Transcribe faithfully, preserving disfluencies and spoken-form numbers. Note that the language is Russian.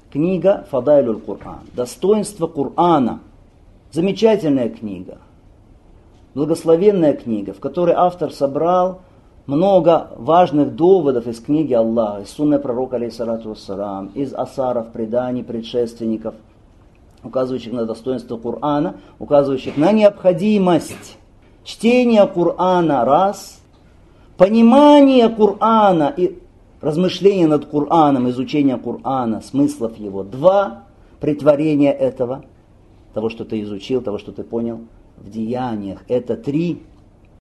книга Фадайлюль Кур'ан. Достоинство Кур'ана. Замечательная книга. Благословенная книга, в которой автор собрал много важных доводов из книги Аллаха, из сунны пророка, алейхиссалату вассалам, из асаров, преданий предшественников, указывающих на достоинство Кур'ана, указывающих на необходимость чтения Кур'ана раз, понимание Кур'ана и размышление над Кур'аном, изучение Кур'ана, смыслов его два, претворение этого, того, что ты изучил, того, что ты понял, в деяниях. Это три.